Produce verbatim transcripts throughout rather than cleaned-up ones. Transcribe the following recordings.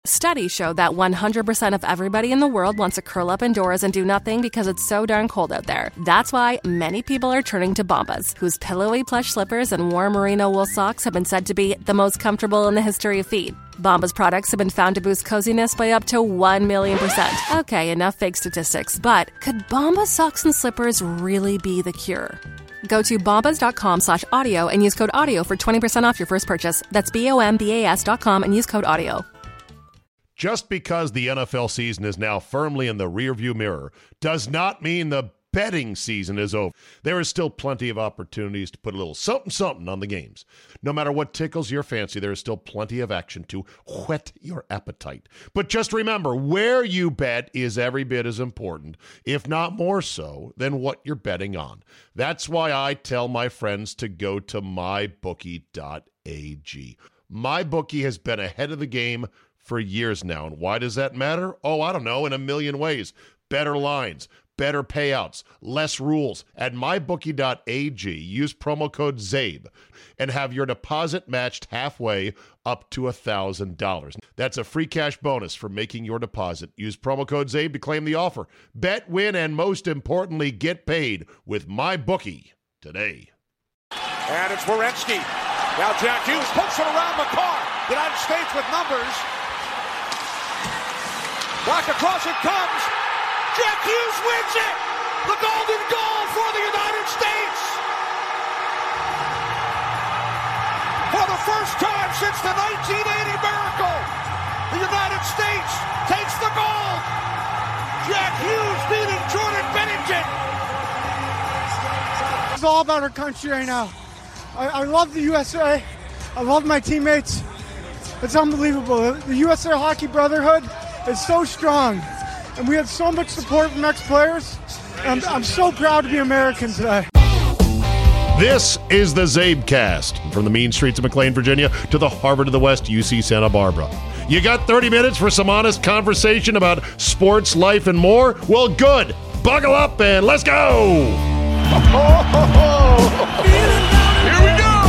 Studies show that one hundred percent of everybody in the world wants to curl up indoors and do nothing because it's so darn cold out there. That's why many people are turning to Bombas, whose pillowy plush slippers and warm merino wool socks have been said to be the most comfortable in the history of feet. Bombas products have been found to boost coziness by up to one million percent. Okay, enough fake statistics, but could Bombas socks and slippers really be the cure? Go to bombas.com slash audio and use code audio for twenty percent off your first purchase. That's B-O-M-B-A-S dot com and use code audio. Just because the N F L season is now firmly in the rearview mirror does not mean the betting season is over. There is still plenty of opportunities to put a little something-something on the games. No matter what tickles your fancy, there is still plenty of action to whet your appetite. But just remember, where you bet is every bit as important, if not more so, than what you're betting on. That's why I tell my friends to go to my bookie dot a g. MyBookie has been ahead of the game for years now. And why does that matter? Oh, I don't know, in a million ways. Better lines, better payouts, less rules. At my bookie dot a g, use promo code ZABE and have your deposit matched halfway up to one thousand dollars. That's a free cash bonus for making your deposit. Use promo code ZABE to claim the offer. Bet, win, and most importantly, get paid with MyBookie today. And it's Werenski. Now Jack Hughes puts it around McCarr. United States with numbers. Back across it comes. Jack Hughes wins it! The golden goal for the United States! For the first time since the nineteen eighty miracle, the United States takes the gold! Jack Hughes beating Jordan Bennington! It's all about our country right now. I, I love the U S A. I love my teammates. It's unbelievable. The U S A Hockey Brotherhood is so strong. And we have so much support from ex-players. I'm, I'm so proud to be American today. This is the ZabeCast, from the mean streets of McLean, Virginia, to the Harvard of the West, U C Santa Barbara. You got thirty minutes for some honest conversation about sports, life, and more? Well, good. Buckle up and let's go! Here we go!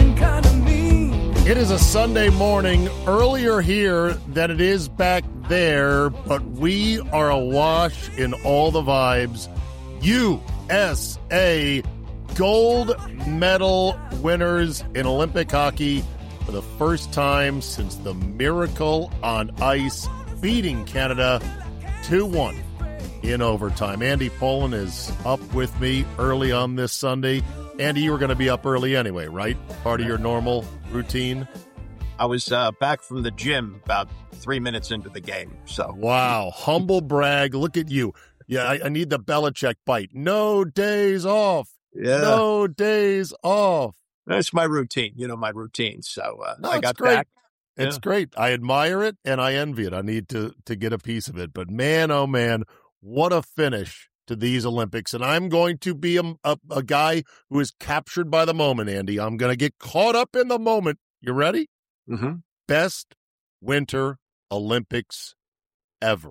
It is a Sunday morning, earlier here than it is back there, but we are awash in all the vibes. U S A gold medal winners in Olympic hockey for the first time since the Miracle on Ice, beating Canada two one in overtime. Andy Pollin is up with me early on this Sunday. Andy, you were going to be up early anyway, right? Part of your normal routine? I was uh, back from the gym about three minutes into the game. So wow, humble brag. Look at you. Yeah, I, I need the Belichick bite. No days off. Yeah. No days off. That's my routine. You know, my routine. So uh, no, I got great. back. It's yeah. great. I admire it and I envy it. I need to to get a piece of it. But man, oh man, what a finish to these Olympics. And I'm going to be a, a, a guy who is captured by the moment, Andy. I'm going to get caught up in the moment. You ready? Mm-hmm. Best Winter Olympics ever.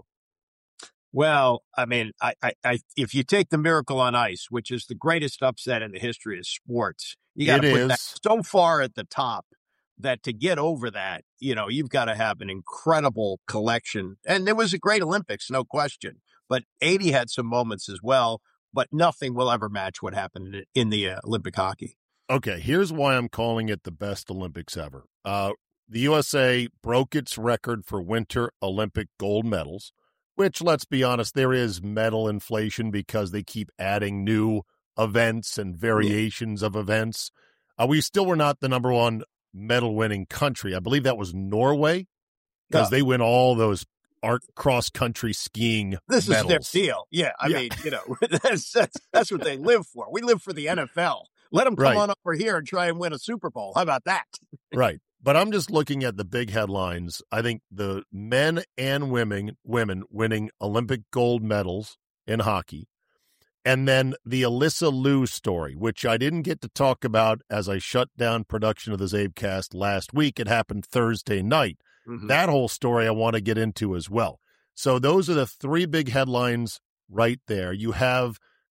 Well, I mean, I, I, I, if you take the Miracle on Ice, which is the greatest upset in the history of sports, you got to put is. that so far at the top that to get over that, you know, you've got to have an incredible collection. And it was a great Olympics, no question. But eighty had some moments as well, but nothing will ever match what happened in the uh, Olympic hockey. Okay, here's why I'm calling it the best Olympics ever. Uh, the U S A broke its record for Winter Olympic gold medals, which, let's be honest, there is medal inflation because they keep adding new events and variations of events. Uh, we still were not the number one medal-winning country. I believe that was Norway, because yeah. they win all those art cross-country skiing This medals. is their deal. Yeah, I Yeah. mean, you know, that's, that's that's what they live for. We live for the N F L. Let them come Right. on over here and try and win a Super Bowl. How about that? Right. But I'm just looking at the big headlines. I think the men and women women winning Olympic gold medals in hockey. And then the Alyssa Liu story, which I didn't get to talk about as I shut down production of the ZabeCast last week. It happened Thursday night. Mm-hmm. That whole story I want to get into as well. So those are the three big headlines right there. You have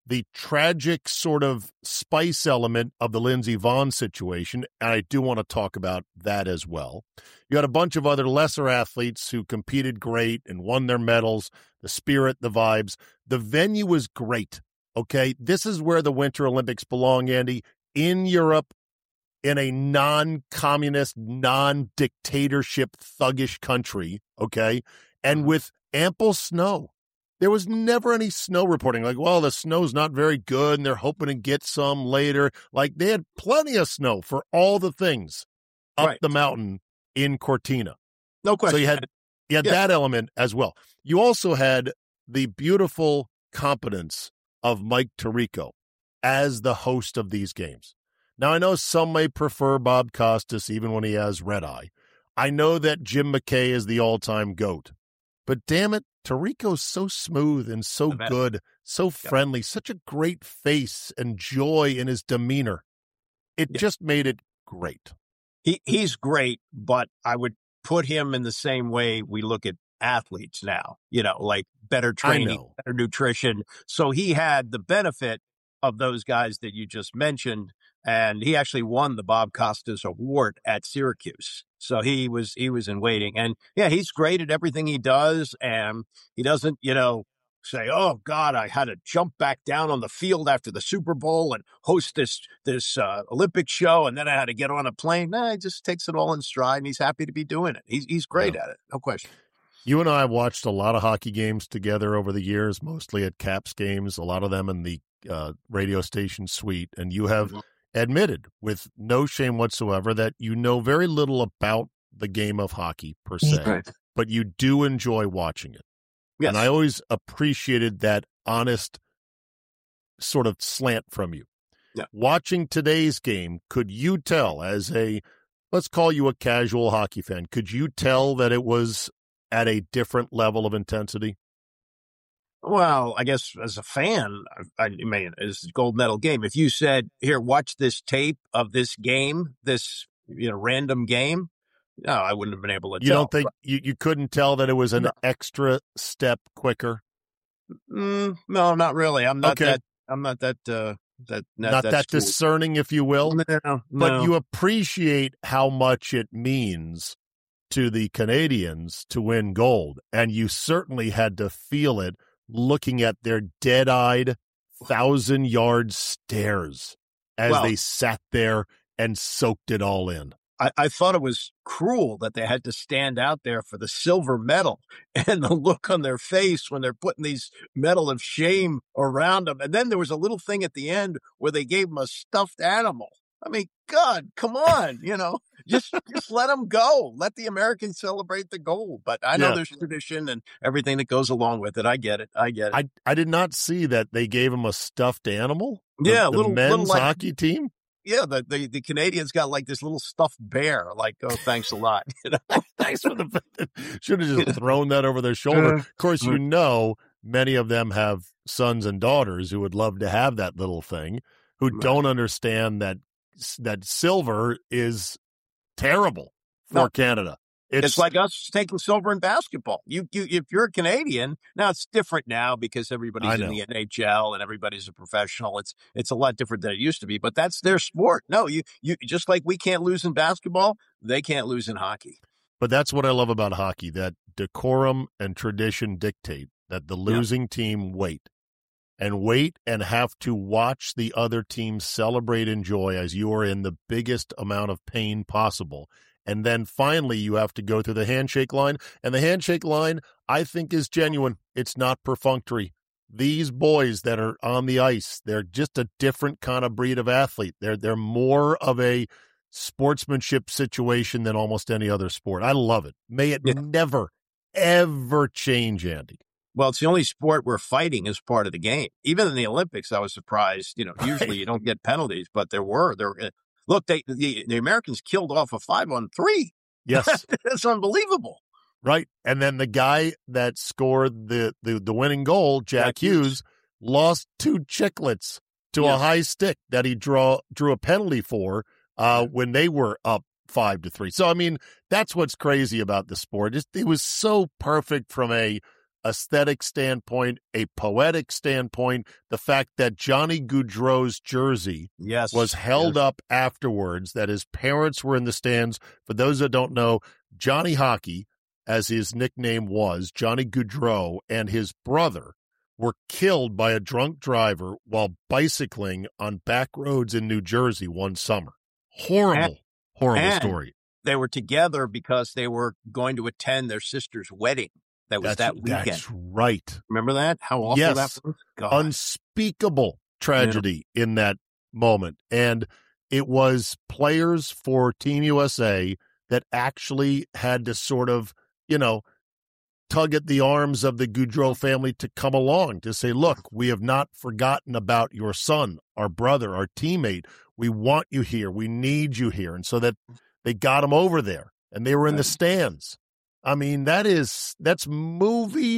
the tragic sort of spice element of the Lindsey Vonn situation, and I do want to talk about that as well. You had a bunch of other lesser athletes who competed great and won their medals, the spirit, the vibes. The venue was great, okay? This is where the Winter Olympics belong, Andy, in Europe, in a non-communist, non-dictatorship, thuggish country, okay? And with ample snow. There was never any snow reporting. Like, well, the snow's not very good, and they're hoping to get some later. Like, they had plenty of snow for all the things up right. the mountain in Cortina. No question. So you had, you had yeah. that element as well. You also had the beautiful competence of Mike Tirico as the host of these games. Now, I know some may prefer Bob Costas even when he has red eye. I know that Jim McKay is the all-time GOAT. But damn it, Tirico's so smooth and so good, so friendly, yep. such a great face and joy in his demeanor. It yep. just made it great. He He's great, but I would put him in the same way we look at athletes now, you know, like better training, better nutrition. So he had the benefit of those guys that you just mentioned, and he actually won the Bob Costas Award at Syracuse. So he was he was in waiting. And, yeah, he's great at everything he does, and he doesn't, you know, say, oh, God, I had to jump back down on the field after the Super Bowl and host this this uh, Olympic show, and then I had to get on a plane. No, he just takes it all in stride, and he's happy to be doing it. He's, he's great yeah. at it, no question. You and I have watched a lot of hockey games together over the years, mostly at Caps games, a lot of them in the uh, radio station suite, and you have mm-hmm. admitted with no shame whatsoever that you know very little about the game of hockey per se, right. but you do enjoy watching it. Yes. And I always appreciated that honest sort of slant from you. Yeah. Watching today's game, could you tell as a, let's call you a casual hockey fan, could you tell that it was at a different level of intensity? Well, I guess as a fan, I, I mean, it's a gold medal game. If you said, here, watch this tape of this game, this, you know, random game, no, I wouldn't have been able to you tell. You don't think, you, you couldn't tell that it was an no. extra step quicker? Mm, no, not really. I'm not okay. that, I'm not that, uh, that, not, not that, that discerning, if you will. No, no, but you appreciate how much it means to the Canadians to win gold. And you certainly had to feel it looking at their dead-eyed, thousand-yard stares as well, they sat there and soaked it all in. I, I thought it was cruel that they had to stand out there for the silver medal and the look on their face when they're putting these medal of shame around them. And then there was a little thing at the end where they gave them a stuffed animal. I mean, God, come on, you know, just just let them go. Let the Americans celebrate the gold. But I know yeah. there's tradition and everything that goes along with it. I get it. I get it. I, I did not see that they gave him a stuffed animal. The, yeah, the little men's little, like, hockey team. Yeah, the, the the Canadians got like this little stuffed bear. Like, oh, thanks a lot. You know? Thanks for the. Should have just thrown that over their shoulder. Of course, you know, many of them have sons and daughters who would love to have that little thing, who right. don't understand that. that silver is terrible for no, Canada. It's, it's like us taking silver in basketball. You, you, if you're a Canadian, now it's different now because everybody's in the N H L and everybody's a professional. It's it's a lot different than it used to be, but that's their sport. No, you you just like we can't lose in basketball, they can't lose in hockey. But that's what I love about hockey, that decorum and tradition dictate that the losing yeah. team wait. And wait and have to watch the other team celebrate and enjoy as you are in the biggest amount of pain possible. And then finally you have to go through the handshake line. And the handshake line, I think, is genuine. It's not perfunctory. These boys that are on the ice, they're just a different kind of breed of athlete. They're, they're more of a sportsmanship situation than almost any other sport. I love it. May it yeah. never, ever change, Andy. Well, it's the only sport where fighting is part of the game. Even in the Olympics, I was surprised. You know, usually right. you don't get penalties, but there were. There, look, they, the the Americans killed off a five on three. Yes, that's unbelievable. Right, and then the guy that scored the the, the winning goal, Jack, Jack Hughes, Hughes, lost two chiclets to yes. a high stick that he draw drew a penalty for uh, yeah. when they were up five to three. So I mean, that's what's crazy about the sport. It, it was so perfect from a aesthetic standpoint, a poetic standpoint, the fact that Johnny Gaudreau's jersey yes, was held yes. up afterwards, that his parents were in the stands. For those that don't know, Johnny Hockey, as his nickname was, Johnny Gaudreau, and his brother were killed by a drunk driver while bicycling on back roads in New Jersey one summer. Horrible, and, horrible and story. They were together because they were going to attend their sister's wedding. That was that's, that weekend. That's right. Remember that? How awful yes. that was? God. Unspeakable tragedy yeah. in that moment. And it was players for Team U S A that actually had to sort of, you know, tug at the arms of the Gaudreau family to come along to say, look, we have not forgotten about your son, our brother, our teammate. We want you here. We need you here. And so that they got him over there and they were in the stands. I mean, that is, that's movie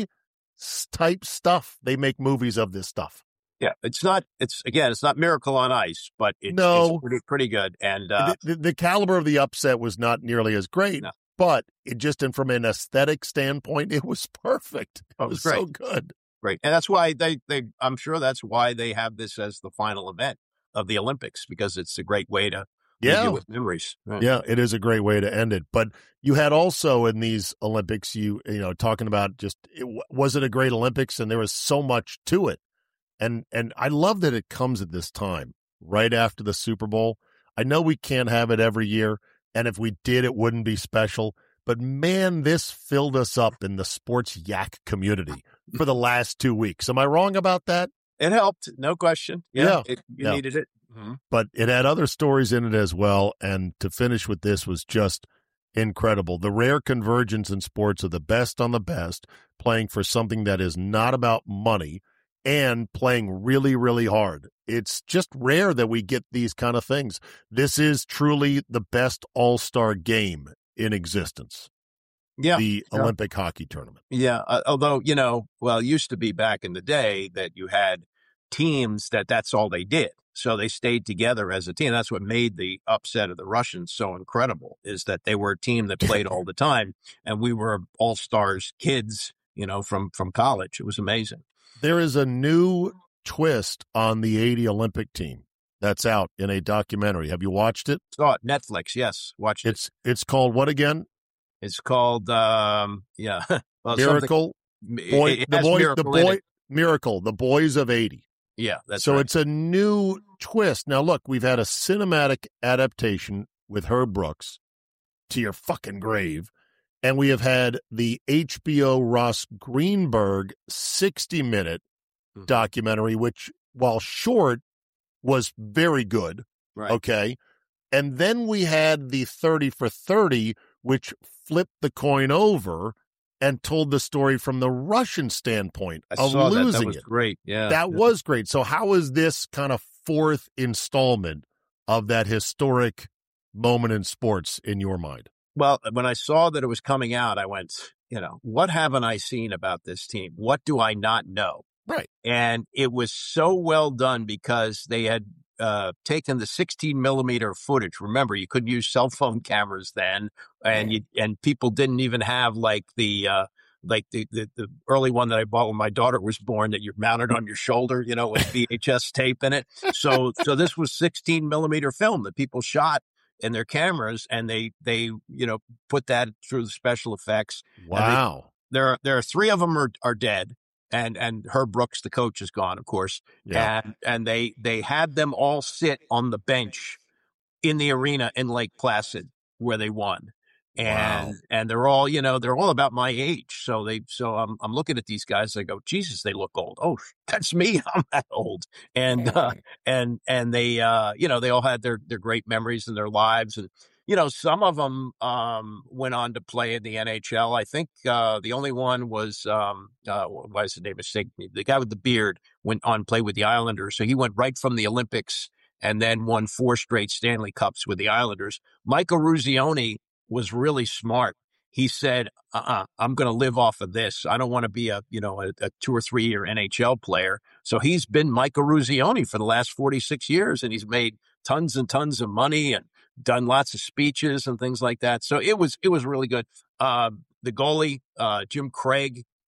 type stuff. They make movies of this stuff. Yeah. It's not, it's again, it's not Miracle on Ice, but it's, no. it's pretty, pretty good. And uh, the, the, the caliber of the upset was not nearly as great, no. but it just, and from an aesthetic standpoint, it was perfect. It, it was, was great. so good. Great. And that's why they, they, I'm sure that's why they have this as the final event of the Olympics, because it's a great way to yeah. leave you with memories. Right. Yeah, it is a great way to end it. But you had also in these Olympics, you you know, talking about just, it, was it a great Olympics? And there was so much to it. And and I love that it comes at this time, right after the Super Bowl. I know we can't have it every year, and if we did, it wouldn't be special. But man, this filled us up in the sports yak community for the last two weeks. Am I wrong about that? It helped, no question. Yeah, yeah. It, you yeah. needed it. Mm-hmm. But it had other stories in it as well, and to finish with this was just incredible. The rare convergence in sports of the best on the best, playing for something that is not about money and playing really, really hard. It's just rare that we get these kind of things. This is truly the best all-star game in existence. Yeah. The yeah. Olympic hockey tournament. Yeah. Uh, although, you know, well, it used to be back in the day that you had teams that that's all they did. So they stayed together as a team. That's what made the upset of the Russians so incredible, is that they were a team that played all the time. And we were all-stars kids, you know, from, from college. It was amazing. There is a new twist on the eighty Olympic team that's out in a documentary. Have you watched it? Saw it. Netflix. Yes. Watched it. It's, it's called what again? It's called, um, yeah. well, Miracle. Boy, it, it the boy, Miracle the boy, it. Miracle, the boys of eighty. Yeah, that's so right. It's a new twist. Now, look, we've had a cinematic adaptation with Herb Brooks, To Your Fucking Grave, and we have had the H B O Ross Greenberg sixty-minute mm-hmm. documentary, which, while short, was very good. Right. Okay. And then we had the thirty for thirty, which flipped the coin over and told the story from the Russian standpoint I of saw losing that. That was it. great. Yeah. That yeah. was great. So how is this kind of fourth installment of that historic moment in sports in your mind? Well, when I saw that it was coming out, I went, you know, what haven't I seen about this team? What do I not know? Right. And it was so well done because they had uh, taken the sixteen millimeter footage. Remember, you couldn't use cell phone cameras then, and you, and people didn't even have like the uh, like the, the the early one that I bought when my daughter was born that you mounted on your shoulder, you know, with V H S tape in it. So so this was sixteen millimeter film that people shot in their cameras, and they they you know put that through the special effects. Wow. They, there are there are three of them are are dead. And and Herb Brooks, the coach, is gone, of course. Yeah. And and they they had them all sit on the bench in the arena in Lake Placid where they won. And wow. and they're all, you know, they're all about my age. So they so I'm I'm looking at these guys. I go, Jesus, they look old. Oh, that's me. I'm that old. And uh, and and they uh, you know, they all had their their great memories in their lives. And you know, some of them um, went on to play in the N H L. I think uh, the only one was, um, uh, why is the name escaping me? The guy with the beard went on to play with the Islanders. So he went right from the Olympics and then won four straight Stanley Cups with the Islanders. Michael Ruzioni was really smart. He said, uh-uh, I'm going to live off of this. I don't want to be a, you know, a, a two or three year N H L player. So he's been Michael Ruzioni for the last forty-six years, and he's made tons and tons of money and done lots of speeches and things like that. So it was, it was really good. Uh, the goalie, uh, Jim Craig,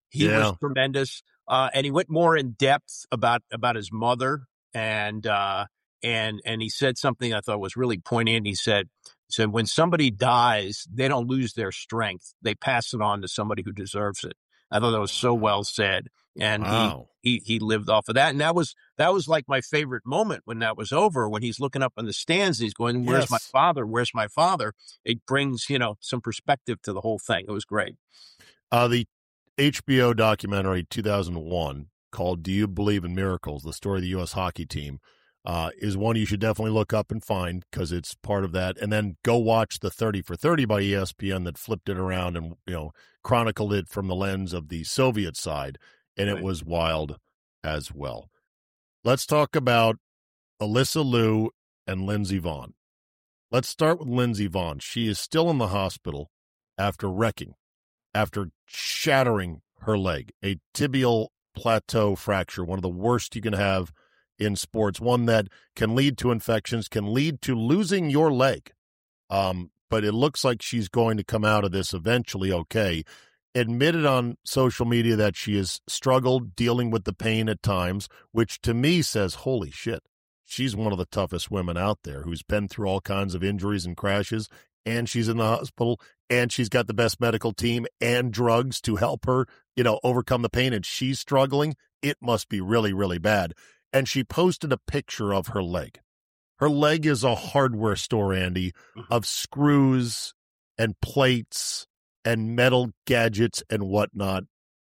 He Yeah. was tremendous. Uh, and he went more in depth about, about his mother. And, uh, and, and he said something I thought was really poignant. He said, he said, when somebody dies, they don't lose their strength. They pass it on to somebody who deserves it. I thought that was so well said. And Wow. he, he, he lived off of that. And that was, that was like my favorite moment when that was over, when he's looking up in the stands and he's going, where's Yes. my father? Where's my father? It brings, you know, some perspective to the whole thing. It was great. Uh, the H B O documentary two thousand one called Do You Believe in Miracles? The Story of the U S Hockey Team uh, is one you should definitely look up and find because it's part of that. And then go watch the thirty for thirty by E S P N that flipped it around and, you know, chronicled it from the lens of the Soviet side. And it Right. was wild as well. Let's talk about Alyssa Liu and Lindsey Vonn. Let's start with Lindsey Vonn. She is still in the hospital after wrecking, after shattering her leg, a tibial plateau fracture, one of the worst you can have in sports, one that can lead to infections, can lead to losing your leg. Um, but it looks like she's going to come out of this eventually okay. Admitted on social media that she has struggled dealing with the pain at times, which to me says, holy shit, she's one of the toughest women out there who's been through all kinds of injuries and crashes, and she's in the hospital, and she's got the best medical team and drugs to help her, you know, overcome the pain, and she's struggling. It must be really, really bad. And she posted a picture of her leg. Her leg is a hardware store, Andy, of screws and plates and metal gadgets and whatnot.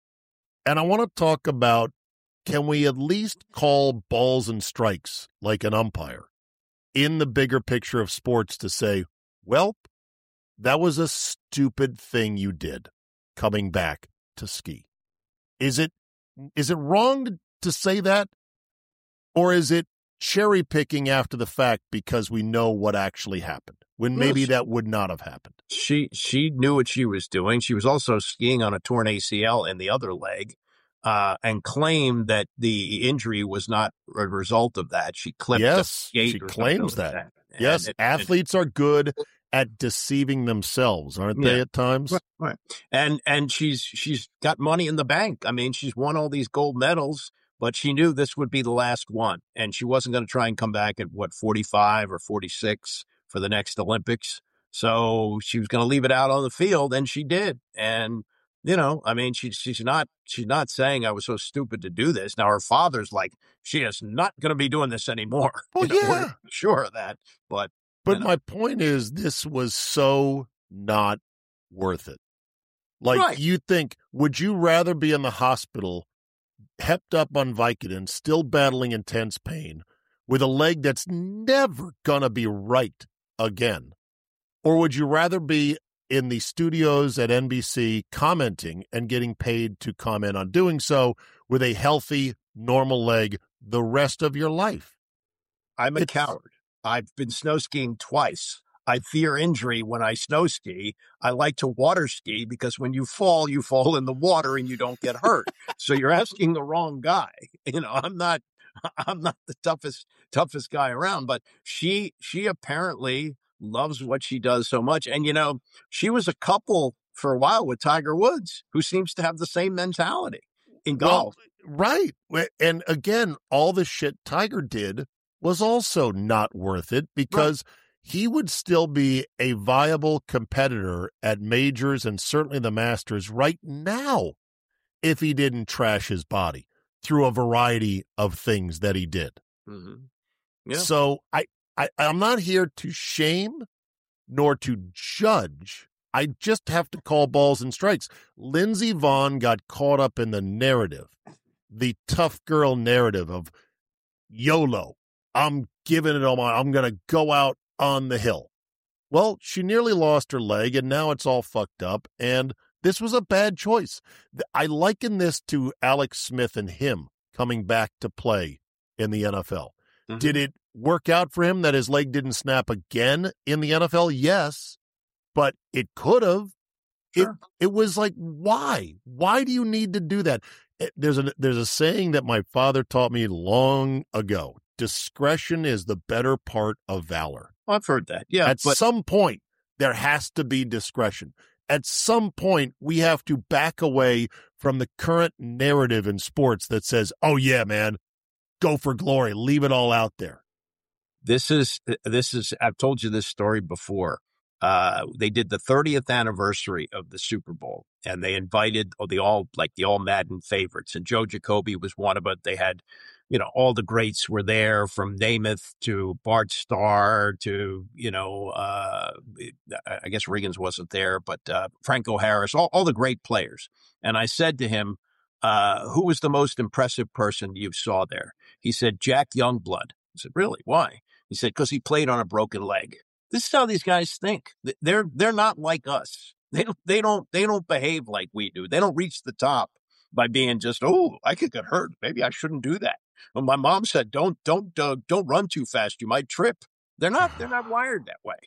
And I want to talk about, can we at least call balls and strikes like an umpire in the bigger picture of sports to say, well, that was a stupid thing you did coming back to ski. Is it is it wrong to, to say that? Or is it cherry picking after the fact because we know what actually happened when maybe Yes. that would not have happened? She she knew what she was doing. She was also skiing on a torn A C L in the other leg, uh, and claimed that the injury was not a result of that. She clipped Yes, a skate she or claims something like that. that. Yes, And it- athletes are good at deceiving themselves, aren't they, Yeah. at times? Right, right. And and she's she's got money in the bank. I mean, she's won all these gold medals, but she knew this would be the last one, and she wasn't going to try and come back at what forty-five or forty-six for the next Olympics. So she was going to leave it out on the field, and she did. And you know, I mean, she's she's not she's not saying I was so stupid to do this. Now her father's like, she is not going to be doing this anymore. Well, You know, we're yeah. sure of that, but But you know. my point is, this was so not worth it. Like, Right. you think, would you rather be in the hospital, hepped up on Vicodin, still battling intense pain, with a leg that's never going to be right again? Or would you rather be in the studios at N B C commenting and getting paid to comment on doing so with a healthy, normal leg the rest of your life? I'm a It's- coward. I've been snow skiing twice. I fear injury when I snow ski. I like to water ski because when you fall, you fall in the water and you don't get hurt. So you're asking the wrong guy. You know, I'm not, I'm not the toughest, toughest guy around, but she, she apparently loves what she does so much. And, you know, she was a couple for a while with Tiger Woods, who seems to have the same mentality in golf. Well, right. And again, all the shit Tiger did was also not worth it because right. he would still be a viable competitor at majors and certainly the Masters right now if he didn't trash his body through a variety of things that he did. Mm-hmm. Yeah. So I, I, I'm not here to shame nor to judge. I just have to call balls and strikes. Lindsey Vonn got caught up in the narrative, the tough girl narrative of YOLO. I'm giving it all my, I'm going to go out on the hill. Well, she nearly lost her leg and now it's all fucked up. And this was a bad choice. I liken this to Alex Smith and him coming back to play in the N F L. Mm-hmm. Did it work out for him that his leg didn't snap again in the N F L? Yes, but it could have. Sure. It, it was like, why? Why do you need to do that? There's a, there's a saying that my father taught me long ago. Discretion is the better part of valor. I've heard that. Yeah. At but- some point, there has to be discretion. At some point, we have to back away from the current narrative in sports that says, oh, yeah, man, go for glory, leave it all out there? This is, this is, I've told you this story before. Uh, they did the thirtieth anniversary of the Super Bowl, and they invited oh, the all, like the all Madden favorites. And Joe Jacoby was one of it. They had, you know, all the greats were there, from Namath to Bart Starr to, you know, uh, I guess Riggins wasn't there, but uh, Franco Harris, all, all the great players. And I said to him, uh, who was the most impressive person you saw there? He said, Jack Youngblood. I said, really? Why? He said, because he played on a broken leg. This is how these guys think. They're they're not like us. They don't they don't they don't behave like we do. They don't reach the top by being just, oh, I could get hurt. Maybe I shouldn't do that. Well, my mom said, don't don't uh, don't run too fast. You might trip. They're not they're not wired that way.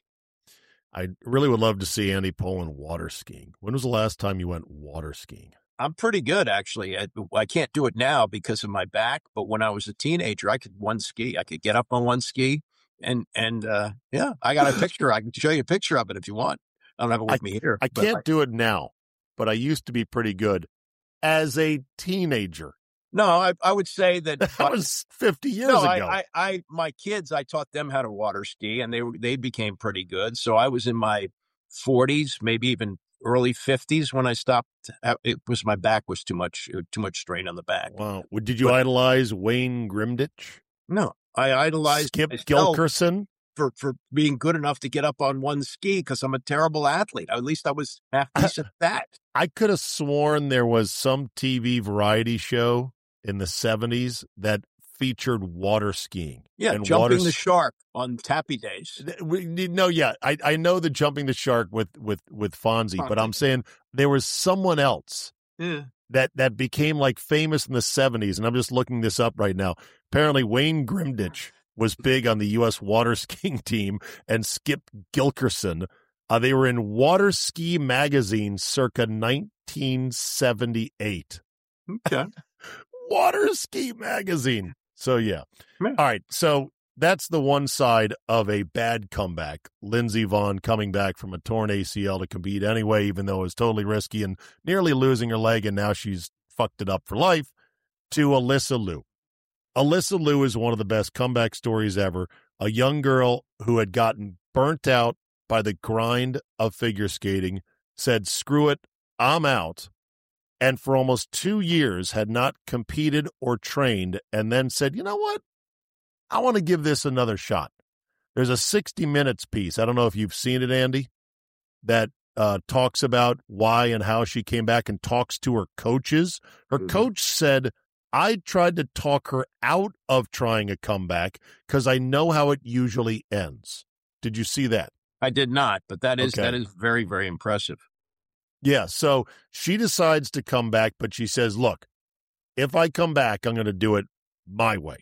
I really would love to see Andy Pollin water skiing. When was the last time you went water skiing? I'm pretty good, actually. I, I can't do it now because of my back. But when I was a teenager, I could one ski. I could get up on one ski. And, and, uh, yeah, I got a picture. I can show you a picture of it if you want. I don't have it with I, me here. I can't I, do it now, but I used to be pretty good as a teenager. No, I, I would say that that but, was fifty years no, ago. I, I, I, my kids, I taught them how to water ski, and they they became pretty good. So I was in my forties, maybe even early fifties when I stopped. It was my back was too much, too much strain on the back. Wow. Did you but, idolize Wayne Grimditch? No. I idolized Skip Gilkerson for, for being good enough to get up on one ski because I'm a terrible athlete. At least I was half decent at that. I could have sworn there was some T V variety show in the seventies that featured water skiing. Yeah, and jumping water... the shark on Tappy Days. We, no, yeah, I, I know the jumping the shark with with with Fonzie, Fonzie, but I'm saying there was someone else. Yeah. That that became like famous in the seventies, and I'm just looking this up right now. Apparently, Wayne Grimditch was big on the U S water skiing team, and Skip Gilkerson. Uh, they were in Water Ski Magazine circa nineteen seventy-eight. Okay. Water Ski Magazine. So, yeah. yeah. All right. So that's the one side of a bad comeback. Lindsey Vonn coming back from a torn A C L to compete anyway, even though it was totally risky and nearly losing her leg, and now she's fucked it up for life, to Alyssa Liu. Alyssa Liu is one of the best comeback stories ever. A young girl who had gotten burnt out by the grind of figure skating, said, screw it, I'm out, and for almost two years had not competed or trained, and then said, you know what? I want to give this another shot. There's a sixty minutes piece. I don't know if you've seen it, Andy, that uh, talks about why and how she came back and talks to her coaches. Her mm-hmm. coach said, I tried to talk her out of trying a comeback because I know how it usually ends. Did you see that? I did not, but that is okay. that is very, very impressive. Yeah, so she decides to come back, but she says, look, if I come back, I'm going to do it my way.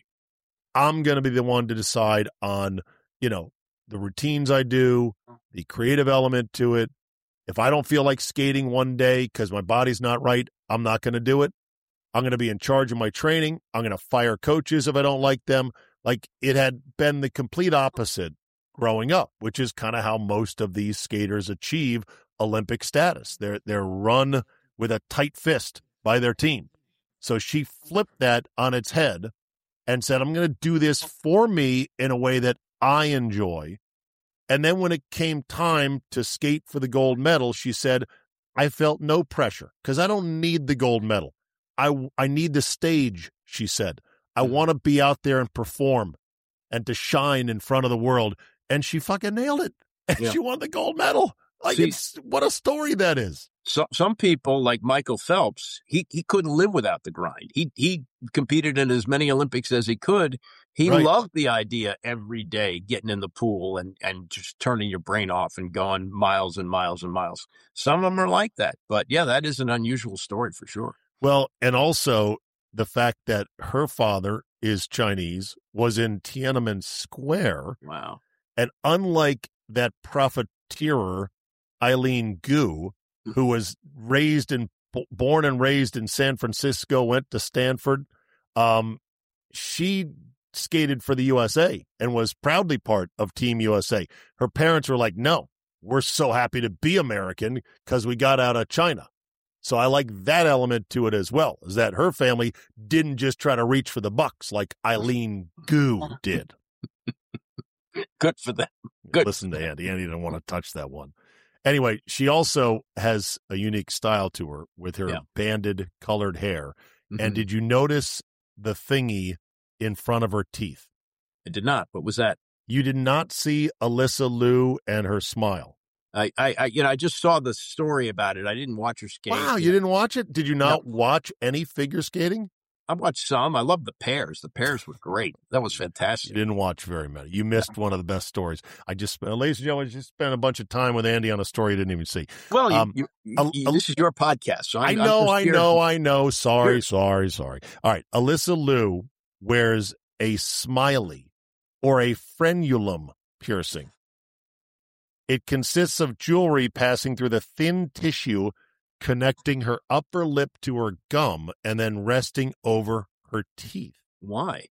I'm going to be the one to decide on, you know, the routines I do, the creative element to it. If I don't feel like skating one day because my body's not right, I'm not going to do it. I'm going to be in charge of my training. I'm going to fire coaches if I don't like them. Like, it had been the complete opposite growing up, which is kind of how most of these skaters achieve Olympic status. They're, they're run with a tight fist by their team. So she flipped that on its head and said, I'm going to do this for me in a way that I enjoy. And then when it came time to skate for the gold medal, she said, I felt no pressure because I don't need the gold medal. I, I need the stage, she said. I want to be out there and perform and to shine in front of the world. And she fucking nailed it. And yeah. she won the gold medal. Like, See, it's what a story that is. So, some people, like Michael Phelps, he, he couldn't live without the grind. He he competed in as many Olympics as he could. He right. loved the idea every day, getting in the pool and, and just turning your brain off and going miles and miles and miles. Some of them are like that. But, yeah, that is an unusual story for sure. Well, and also the fact that her father is Chinese, was in Tiananmen Square. Wow. And unlike that profiteer, Eileen Gu, who was raised in, born and raised in San Francisco, went to Stanford, um, she skated for the U S A and was proudly part of Team U S A. Her parents were like, no, we're so happy to be American because we got out of China. So I like that element to it as well, is that her family didn't just try to reach for the bucks like Eileen Gu did. Good for them. Good. Listen to Andy. Andy didn't want to touch that one. Anyway, she also has a unique style to her with her Yeah. banded colored hair. Mhm. And did you notice the thingy in front of her teeth? I did not. What was that? You did not see Alyssa Liu and her smile. I, I, I, you know, I just saw the story about it. I didn't watch her skate. Wow, you didn't watch it? Did you not watch any figure skating? I watched some. I love the pairs. The pairs were great. That was You fantastic. didn't watch very many. You missed one of the best stories. I just, uh, ladies and gentlemen, I just spent a bunch of time with Andy on a story you didn't even see. Well, you, Um, you, you, a- you- a- this is your podcast, so I'm, I I'm know, just I here- know, I know. Sorry, Here. sorry, sorry. All right. Alyssa Liu wears a smiley or a frenulum piercing. It consists of jewelry passing through the thin tissue connecting her upper lip to her gum and then resting over her teeth. Why?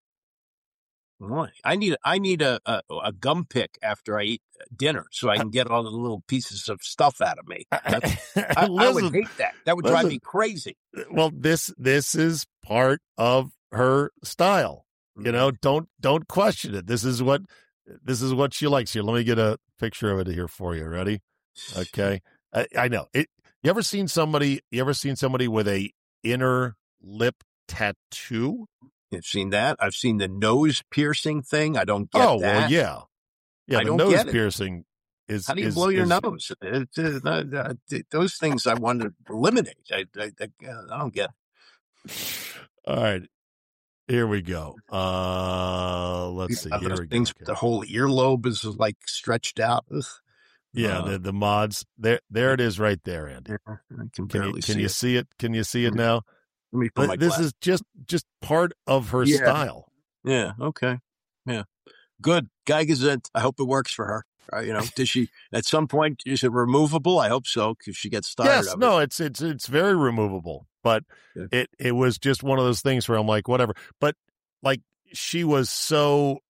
Why? I need I need a, a a gum pick after I eat dinner so I can get all the little pieces of stuff out of me. That's- I, I would Listen, hate that. That would drive listen. me crazy. well, this this is part of her style. You know, don't don't question it. This is what this is what she likes. Here, let me get a picture of it here for you. Ready? Okay. I, I know it. You ever seen somebody? You ever seen somebody with a inner lip tattoo? I've seen that. I've seen the nose piercing thing. I don't get oh that. well, yeah, yeah. I the don't nose get it. piercing is. How do you is- blow your is- nose? It, uh, uh, uh, those things I want to eliminate. I, I, I, I don't get it. All right, here we go. Uh, let's see. Uh, Here those we go. things, Okay. the whole earlobe is like stretched out. Ugh. Yeah, Uh, the the mods. There, there it is, right there, Andy. yeah, I can Can barely you can see you it. see it? Can you see it Mhm. now? Let me put my But this glass- is just just part of her Yeah. style. Yeah. Okay. Yeah. Good. Guy Gazette. I hope it works for her. Uh, you know, does she at some point is it removable? I hope so because she gets tired Yes, of no, it. it's it's it's very removable, but Yeah. it it was just one of those things where I'm like, whatever. But like she was so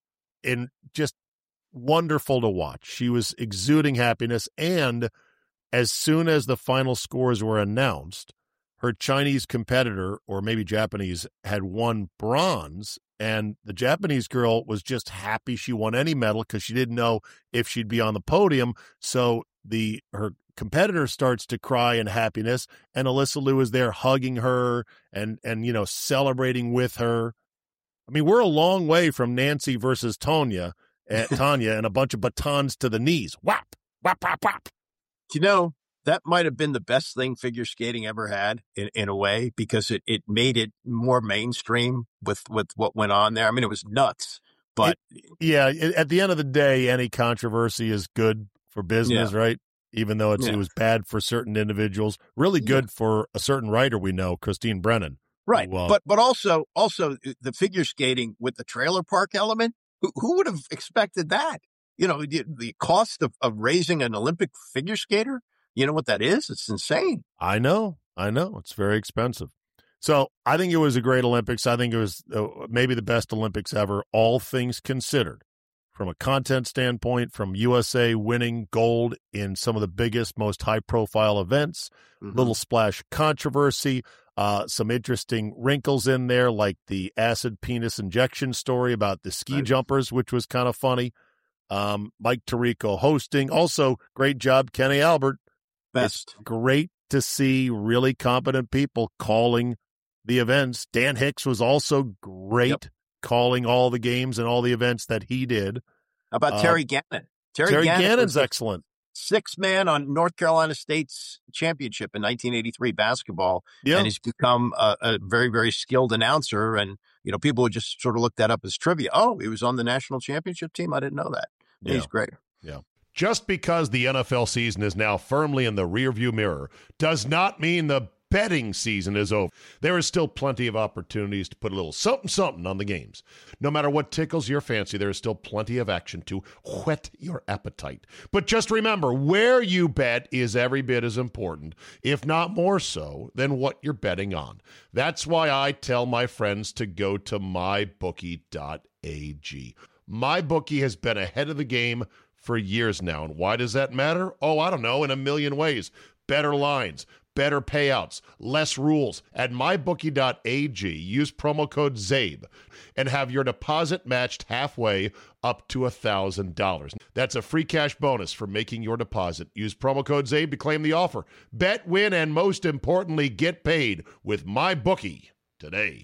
in just wonderful to watch. She was exuding happiness, and as soon as the final scores were announced, her Chinese competitor, or maybe Japanese, had won bronze, and the Japanese girl was just happy she won any medal because she didn't know if she'd be on the podium. So the her competitor starts to cry in happiness, and Alyssa Liu is there hugging her and and you know celebrating with her. I mean, we're a long way from Nancy versus Tonya, uh, Tanya, and a bunch of batons to the knees. Whap, whap, whap, whap. You know, that might have been the best thing figure skating ever had in, in a way because it, it made it more mainstream with, with what went on there. I mean, it was nuts, but Yeah, i- at the end of the day, any controversy is good for business, right? Even though it's, Yeah. it was bad for certain individuals, really good for a certain writer we know, Christine Brennan. right. who, uh, But, but also, also the figure skating with the trailer park element, who, who would have expected that? You know, the, the cost of, of raising an Olympic figure skater, you know what that is? It's insane. I know, I know, it's very expensive. So I think it was a great Olympics. I think it was uh, maybe the best Olympics ever, all things considered. From a content standpoint, from U S A winning gold in some of the biggest, most high-profile events, Mhm. little splash controversy, uh, some interesting wrinkles in there, like the acid penis injection story about the ski Right. jumpers, which was kind of funny. Um, Mike Tirico hosting. Also, great job, Kenny Albert. Best. It's great to see really competent people calling the events. Dan Hicks was also great Yep. calling all the games and all the events that he did. How about Uh, Terry Gannon? Terry, Terry Gannon Gannon's was the excellent. sixth man on North Carolina State's championship in nineteen eighty-three basketball. Yeah. And he's become a, a very, very skilled announcer. And, you know, people would just sort of look that up as trivia. Oh, he was on the national championship team. I didn't know that. Yeah. He's great. Just because the N F L season is now firmly in the rearview mirror does not mean the betting season is over. There is still plenty of opportunities to put a little something something on the games. No matter what tickles your fancy, there is still plenty of action to whet your appetite. But just remember, where you bet is every bit as important, if not more so, than what you're betting on. That's why I tell my friends to go to my bookie dot a g. MyBookie has been ahead of the game for years now. And why does that matter? Oh, I don't know, in a million ways. Better lines, better payouts, less rules. At my bookie dot a g, use promo code ZABE and have your deposit matched halfway up to one thousand dollars. That's a free cash bonus for making your deposit. Use promo code ZABE to claim the offer. Bet, win, and most importantly, get paid with MyBookie today.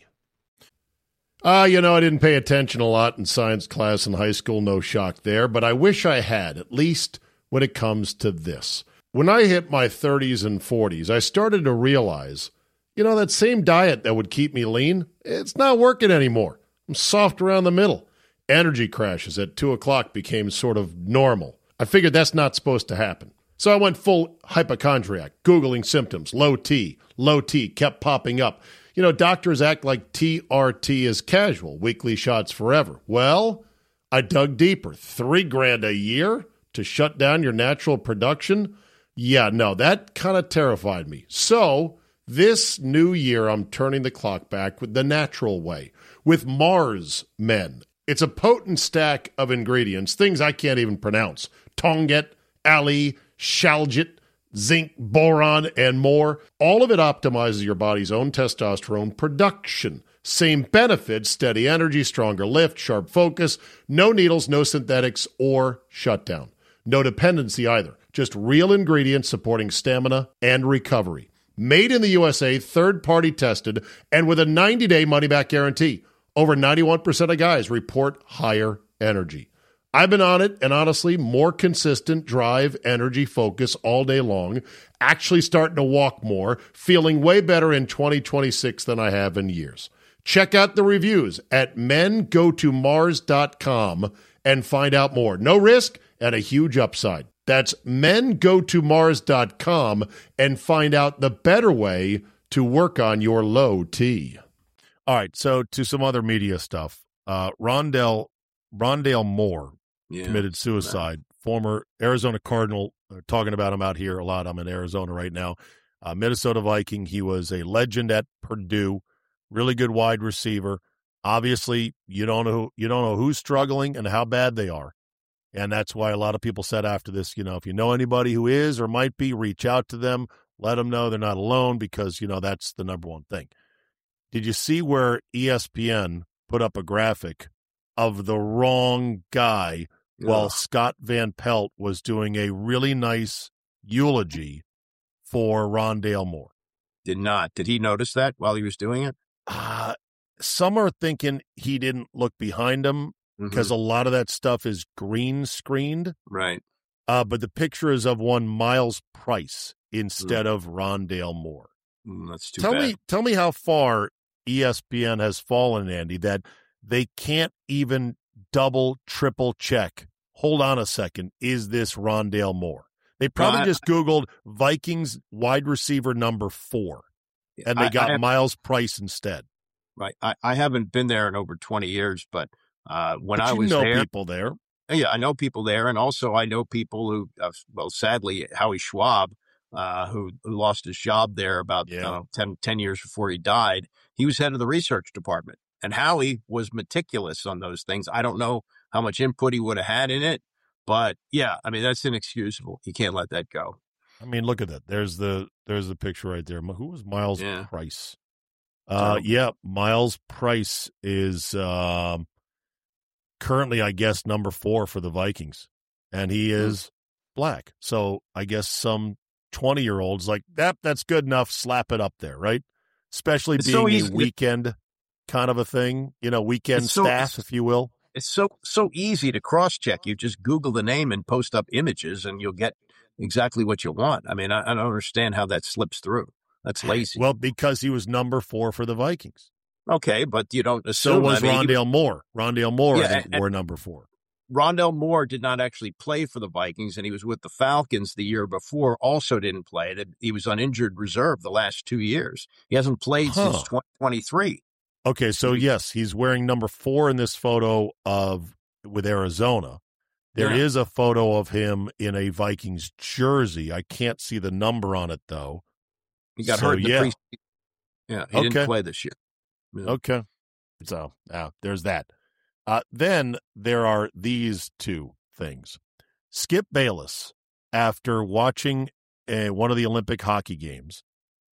Ah, uh, you know, I didn't pay attention a lot in science class in high school, no shock there, but I wish I had, at least when it comes to this. When I hit my thirties and forties, I started to realize, you know, that same diet that would keep me lean, it's not working anymore. I'm soft around the middle. Energy crashes at two o'clock became sort of normal. I figured that's not supposed to happen. So I went full hypochondriac, Googling symptoms, low T, low T, kept popping up. You know, doctors act like T R T is casual, weekly shots forever. Well, I dug deeper. Three grand a year to shut down your natural production? Yeah, no, that kind of terrified me. So this new year, I'm turning the clock back with the natural way, with Mars Men. It's a potent stack of ingredients, things I can't even pronounce. Tonget, Ali, Shalgit, zinc, boron, and more. All of it optimizes your body's own testosterone production. Same benefits, steady energy, stronger lift, sharp focus, no needles, no synthetics, or shutdown. No dependency either. Just real ingredients supporting stamina and recovery. Made in the U S A, third-party tested, and with a ninety-day money-back guarantee. Over ninety-one percent of guys report higher energy. I've been on it, and honestly, more consistent drive, energy, focus all day long, actually starting to walk more, feeling way better in twenty twenty-six than I have in years. Check out the reviews at men go to mars dot com and find out more. No risk and a huge upside. That's men go to mars dot com and find out the better way to work on your low T. All right, so to some other media stuff. Uh, Rondale, Rondale Moore yeah, committed suicide. Man. Former Arizona Cardinal, uh, talking about him out here a lot. I'm in Arizona right now. Uh, Minnesota Viking. He was a legend at Purdue. Really good wide receiver. Obviously, you don't know you don't know who's struggling and how bad they are. And that's why a lot of people said after this, you know, if you know anybody who is or might be, reach out to them, let them know they're not alone because, you know, that's the number one thing. Did you see where E S P N put up a graphic of the wrong guy yeah. while Scott Van Pelt was doing a really nice eulogy for Rondale Moore? Did not. Did he notice that while he was doing it? Uh, some are thinking he didn't look behind him. Because mm-hmm. a lot of that stuff is green screened. Right. Uh, but the picture is of one Miles Price instead mm. of Rondale Moore. Mm, that's too tell bad. Me, tell me how far E S P N has fallen, Andy, that they can't even double, triple check. Hold on a second. Is this Rondale Moore? They probably uh, just Googled Vikings wide receiver number four, and they I, got I have, Miles Price instead. Right. I, I haven't been there in over twenty years, but Uh, when but I you was know there, people there. Yeah, I know people there. And also I know people who, uh, well, sadly, Howie Schwab, uh, who, who lost his job there about yeah. uh, ten, ten years before he died. He was head of the research department. And Howie was meticulous on those things. I don't know how much input he would have had in it. But, yeah, I mean, that's inexcusable. You can't let that go. I mean, look at that. There's the there's the picture right there. Who was Miles yeah. Price? Uh, yeah, Miles Price is um, – currently, I guess, number four for the Vikings, and he is mm. black. So I guess some twenty-year-olds like, that, that's good enough, slap it up there, right? Especially it's being so a weekend kind of a thing, you know, weekend so, staff, if you will. It's so so easy to cross-check. You just Google the name and post up images, and you'll get exactly what you want. I mean, I, I don't understand how that slips through. That's lazy. Well, because he was number four for the Vikings. Okay, but you don't assume. So was I mean, Rondale Moore. Rondale Moore, yeah, I think, and, were number four. Rondale Moore did not actually play for the Vikings, and he was with the Falcons the year before, also didn't play. He was on injured reserve the last two years. He hasn't played huh. since twenty twenty-three. Okay, so yes, he's wearing number four in this photo of with Arizona. There yeah. is a photo of him in a Vikings jersey. I can't see the number on it, though. He got so, hurt in yeah. the preseason. Yeah, he okay. didn't play this year. Yeah. Okay. So uh, there's that. Uh, then there are these two things. Skip Bayless, after watching a, one of the Olympic hockey games,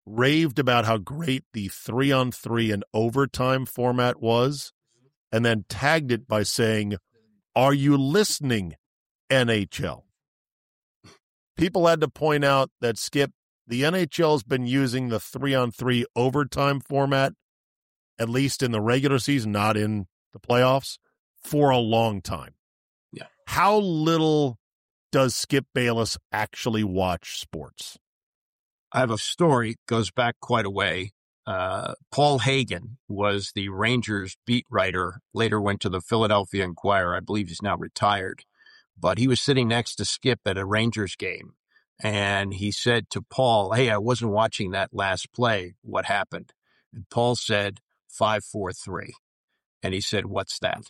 raved about how great the three-on-three and overtime format was, and then tagged it by saying, "Are you listening, N H L?" People had to point out that, Skip, the N H L has been using the three-on-three overtime format, at least in the regular season, not in the playoffs, for a long time. Yeah. How little does Skip Bayless actually watch sports? I have a story, goes back quite a way. Uh, Paul Hagen was the Rangers beat writer, later went to the Philadelphia Inquirer. I believe he's now retired. But he was sitting next to Skip at a Rangers game, and he said to Paul, "Hey, I wasn't watching that last play. What happened?" And Paul said, five four three. And he said, "What's that?"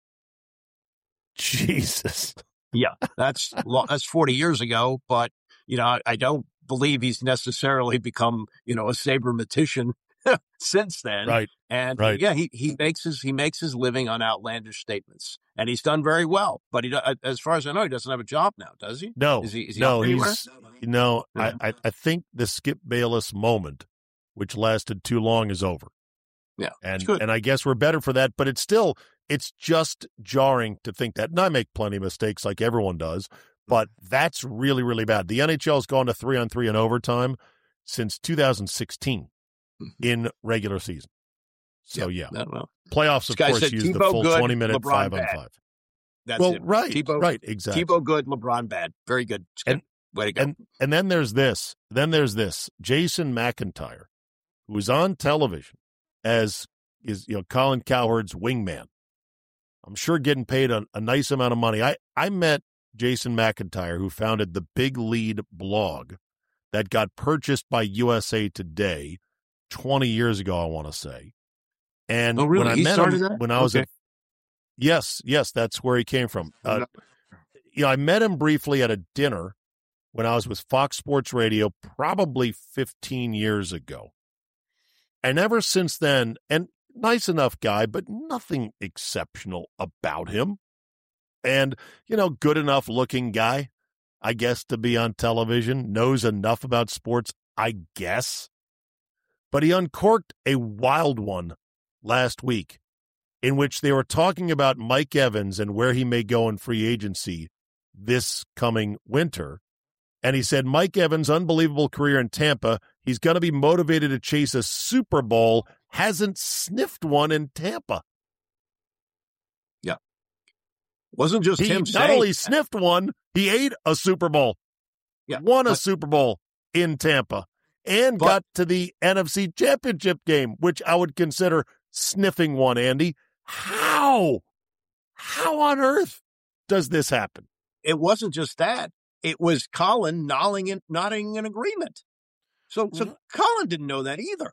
Jesus. Yeah, that's that's forty years ago, but, you know, I, I don't believe he's necessarily become, you know, a sabermatician since then. Right. And right. yeah, he, he makes his he makes his living on outlandish statements, and he's done very well. But he, as far as I know, he doesn't have a job now, does he? No, is he? Is he no, he's no. Yeah. I, I think the Skip Bayless moment, which lasted too long, is over. Yeah, and and I guess we're better for that. But it's still, it's just jarring to think that. And I make plenty of mistakes, like everyone does. But that's really, really bad. The N H L has gone to three on three in overtime since two thousand sixteen in regular season. So, yeah. yeah. Playoffs, of course, use Tebow the full good, twenty-minute LeBron five bad. on five. That's well, it. right, Tebow, right, exactly. Tebow good, LeBron bad. Very good. And, Way to go. And, and then there's this. Then there's this. Jason McIntyre, who was on television as is you know Colin Cowherd's wingman. I'm sure getting paid a, a nice amount of money. I, I met Jason McIntyre, who founded the Big Lead blog that got purchased by U S A Today twenty years ago, I want to say. And oh, really? when I he met started him, that? when I was okay. at, yes, yes, that's where he came from. Uh, you know, I met him briefly at a dinner when I was with Fox Sports Radio, probably fifteen years ago. And ever since then, and nice enough guy, but nothing exceptional about him. And, you know, good enough looking guy, I guess, to be on television, knows enough about sports, I guess. But he uncorked a wild one last week in which they were talking about Mike Evans and where he may go in free agency this coming winter. And he said, Mike Evans' unbelievable career in Tampa, he's going to be motivated to chase a Super Bowl, hasn't sniffed one in Tampa. Yeah. Wasn't just he him not saying only that. sniffed one, he ate a Super Bowl. Yeah, won a but, Super Bowl in Tampa and but, got to the N F C Championship game, which I would consider sniffing one, Andy. How? How on earth does this happen? It wasn't just that. It was Colin nodding in, nodding in agreement. So, so mm-hmm. Colin didn't know that either.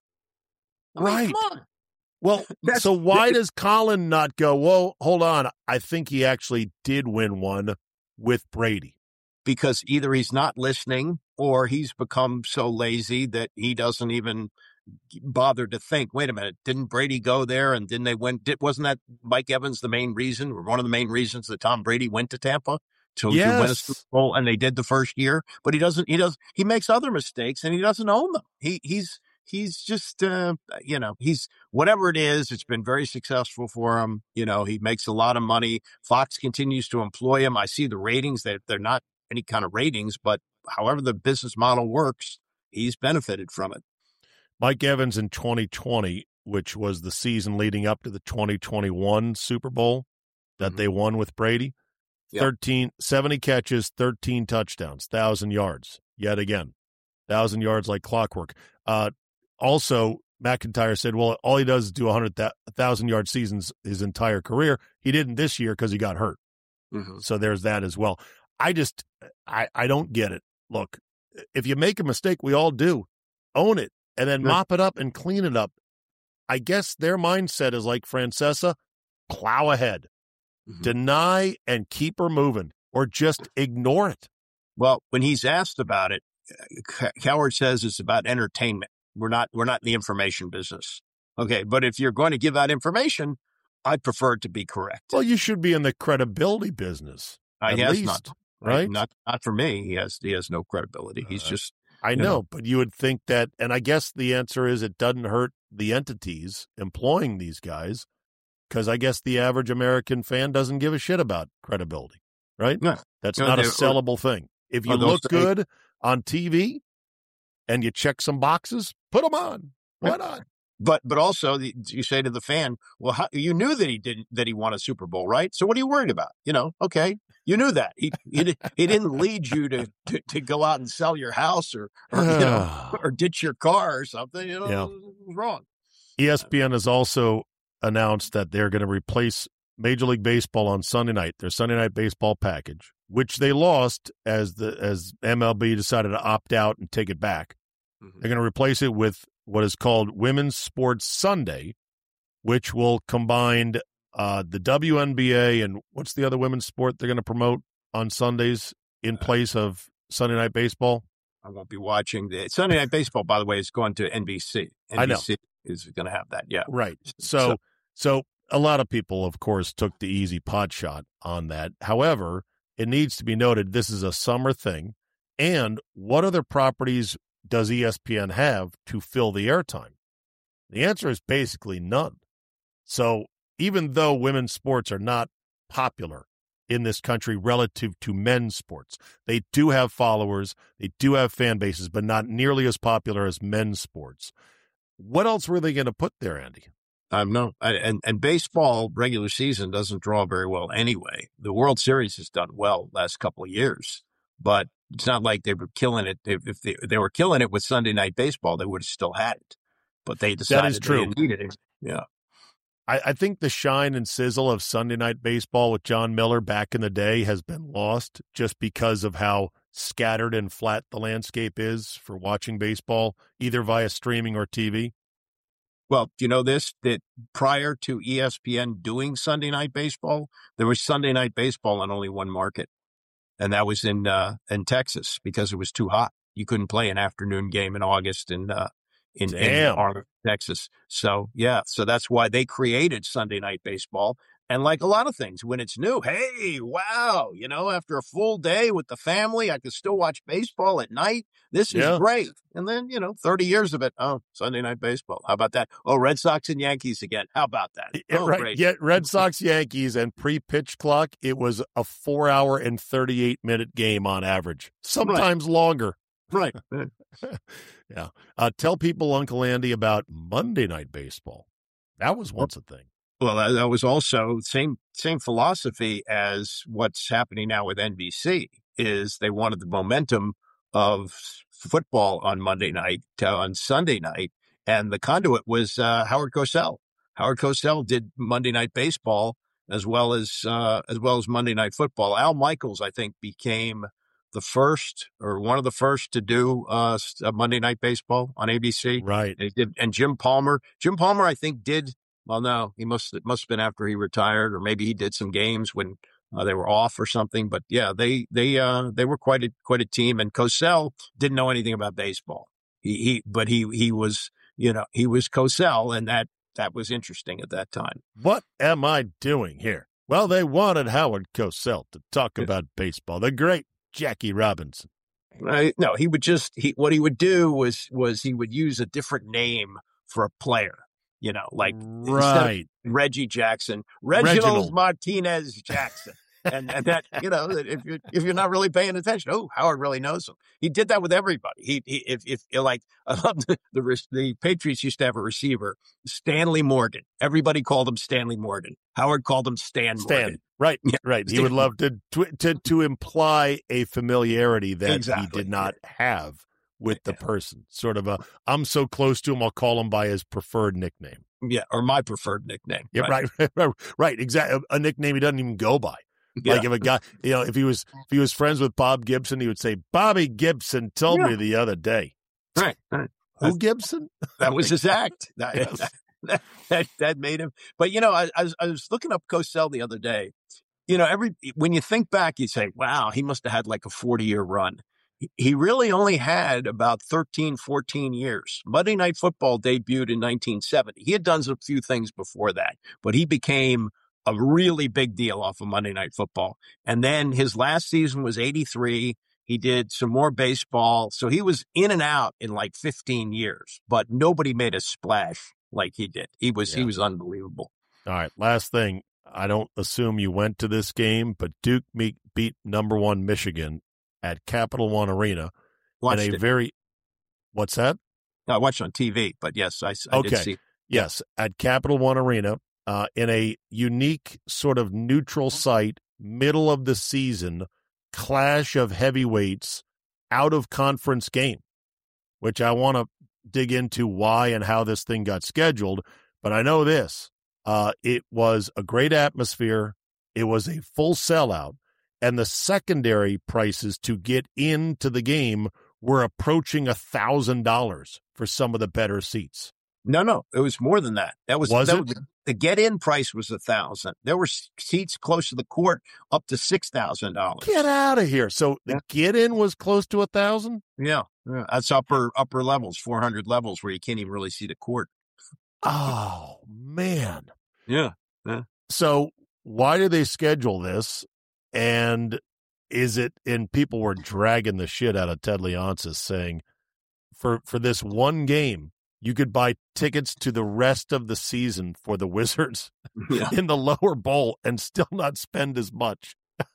I mean, right. Come on. Well, so why does Colin not go, whoa, hold on, I think he actually did win one with Brady? Because either he's not listening or he's become so lazy that he doesn't even bother to think, wait a minute, didn't Brady go there and didn't they win? Did, wasn't that Mike Evans the main reason, or one of the main reasons that Tom Brady went to Tampa? To, yes. to win a Super Bowl, and they did the first year, but he doesn't. He does. He makes other mistakes, and he doesn't own them. He he's he's just uh, you know he's whatever it is. It's been very successful for him. You know, he makes a lot of money. Fox continues to employ him. I see the ratings. That they're, they're not any kind of ratings, but however the business model works, he's benefited from it. Mike Evans in twenty twenty, which was the season leading up to the twenty twenty-one Super Bowl that mm-hmm. they won with Brady. Yep. thirteen, seventy catches, thirteen touchdowns, one thousand yards, yet again. one thousand yards like clockwork. Uh, also, McIntyre said, well, all he does is do one hundred thousand-yard seasons his entire career. He didn't this year because he got hurt. Mm-hmm. So there's that as well. I just, I, I don't get it. Look, if you make a mistake, we all do. Own it, and then yeah. mop it up and clean it up. I guess their mindset is like Francesa, plow ahead. Mm-hmm. Deny and keep her moving, or just ignore it. Well, when he's asked about it, Cowherd says it's about entertainment. We're not we're not in the information business. Okay, but if you're going to give out information, I'd prefer it to be correct. Well, you should be in the credibility business. Uh, at he has least, not, right? Not not for me. He has he has no credibility. He's uh, just I know, know, but you would think that, and I guess the answer is it doesn't hurt the entities employing these guys, because I guess the average American fan doesn't give a shit about credibility, right? Yeah. That's you know, not a sellable or, thing. If you look say, good on T V and you check some boxes, put them on. Why not? But but also the, you say to the fan, well, how, you knew that he didn't that he won a Super Bowl, right? So what are you worried about? You know, okay, you knew that he he, he didn't lead you to, to, to go out and sell your house or, or you know or ditch your car or something. You know, yeah. It was wrong. E S P N has also announced that they're going to replace Major League Baseball on Sunday night, their Sunday Night Baseball package, which they lost as the as M L B decided to opt out and take it back. Mm-hmm. They're going to replace it with what is called Women's Sports Sunday, which will combine uh, the W N B A and what's the other women's sport they're going to promote on Sundays in place of Sunday Night Baseball? I won't be watching the Sunday Night Baseball, by the way, is going to N B C. N B C I know. Is going to have that, yeah. Right. So, so, so a lot of people, of course, took the easy pot shot on that. However, it needs to be noted this is a summer thing. And what other properties does E S P N have to fill the airtime? The answer is basically none. So even though women's sports are not popular in this country relative to men's sports, they do have followers, they do have fan bases, but not nearly as popular as men's sports. What else were they going to put there, Andy? Um, no, and and baseball regular season doesn't draw very well anyway. The World Series has done well last couple of years, but it's not like they were killing it. If, if they, they were killing it with Sunday Night Baseball, they would have still had it. But they decided that is true. They needed it. Yeah. I, I think the shine and sizzle of Sunday Night Baseball with John Miller back in the day has been lost just because of how scattered and flat the landscape is for watching baseball, either via streaming or T V. Well, do you know this, that prior to E S P N doing Sunday Night Baseball, there was Sunday Night Baseball in only one market. And that was in uh, in Texas because it was too hot. You couldn't play an afternoon game in August in uh, in, in Arlington, Texas. So, yeah, so that's why they created Sunday Night Baseball. And like a lot of things, when it's new, hey, wow, you know, after a full day with the family, I could still watch baseball at night. This is yeah. great. And then, you know, thirty years of it. Oh, Sunday Night Baseball. How about that? Oh, Red Sox and Yankees again. How about that? Yeah, oh, right. Great. Yet Red Sox, Yankees, and pre-pitch clock, it was a four-hour and thirty-eight minute game on average, sometimes right. longer. Right. yeah. Uh, tell people, Uncle Andy, about Monday Night Baseball. That was once a thing. Well, that was also same same philosophy as what's happening now with N B C. Is they wanted the momentum of football on Monday night to, on Sunday night, and the conduit was uh, Howard Cosell. Howard Cosell did Monday Night Baseball as well as uh, as well as Monday Night Football. Al Michaels, I think, became the first or one of the first to do uh, Monday Night Baseball on A B C. Right. And, did, and Jim Palmer, Jim Palmer, I think, did. Well, no, he must it must have been after he retired, or maybe he did some games when uh, they were off or something. But yeah, they they uh, they were quite a quite a team. And Cosell didn't know anything about baseball. He he, but he he was you know he was Cosell, and that that was interesting at that time. What am I doing here? Well, they wanted Howard Cosell to talk about baseball. The great Jackie Robinson. Uh, no, he would just he what he would do was was he would use a different name for a player. You know, like right. Reggie Jackson, Reginald, Reginald. Martinez Jackson. and, and that, you know, if you're, if you're not really paying attention, oh, Howard really knows him. He did that with everybody. He, he if, if like, I love the, the, the Patriots used to have a receiver, Stanley Morgan. Everybody called him Stanley Morgan. Howard called him Stan Stan. Morgan. Right, yeah, right. Stan. He would love to, to, to, to imply a familiarity that exactly. he did not have with the person, sort of a, I'm so close to him, I'll call him by his preferred nickname. Yeah, or my preferred nickname. Yeah, right, right, right, right. Exactly, a nickname he doesn't even go by. Yeah. Like if a guy, you know, if he was if he was friends with Bob Gibson, he would say, "Bobby Gibson told yeah. me the other day." Right, right. Who That's, Gibson? That was his act. That, yes. that, that, that made him. But you know, I, I was I was looking up Cosell the other day. You know, every when you think back, you say, "Wow, he must have had like a forty year run." He really only had about thirteen, fourteen years. Monday Night Football debuted in nineteen seventy. He had done a few things before that, but he became a really big deal off of Monday Night Football. And then his last season was eighty-three. He did some more baseball. So he was in and out in like fifteen years, but nobody made a splash like he did. He was yeah. he was unbelievable. All right, last thing. I don't assume you went to this game, but Duke beat, beat number one Michigan at Capital One Arena. Watched in a it. very what's that? I watched on T V, but yes, I, I okay. did see. Yes, at Capital One Arena, uh, in a unique sort of neutral site, middle of the season, clash of heavyweights, out of conference game, which I want to dig into why and how this thing got scheduled. But I know this, uh, it was a great atmosphere. It was a full sellout, and the secondary prices to get into the game were approaching a thousand dollars for some of the better seats. No, no, it was more than that. That was, was that it? Was, the get-in price was a thousand. There were seats close to the court up to six thousand dollars. Get out of here! So the yeah. get-in was close to a thousand. Yeah, yeah, that's upper upper levels, four hundred levels, where you can't even really see the court. Oh man! Yeah, yeah. So why do they schedule this? And is it? And people were dragging the shit out of Ted Leonsis, saying for for this one game, you could buy tickets to the rest of the season for the Wizards yeah. in the lower bowl and still not spend as much.